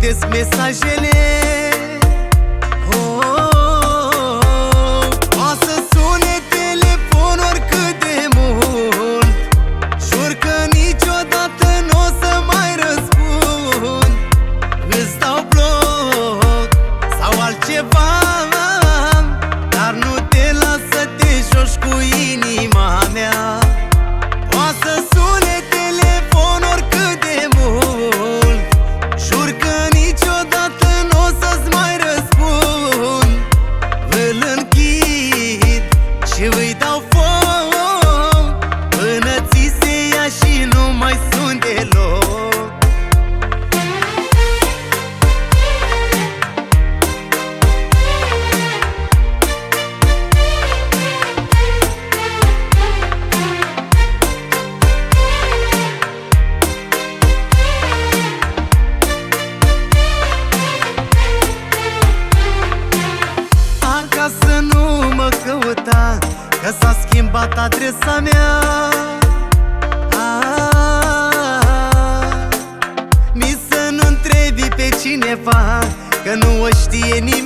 citesc mesajele. O să sune telefon oricât de mult, jur că niciodată n-o să mai răspund. Îți dau bloc sau altceva, dar nu te las să te joci cu inima mea. O să sune telefon oricât de mult, jur că niciodată n-o să-ți mai răspund. Îl închid și îi dau foc până ți se ia și nu mai sun deloc. Acasă nu mă căuta, că s-a schimbat adresa mea. Nici să nu întrebi pe cineva, că nu o știe nimeni.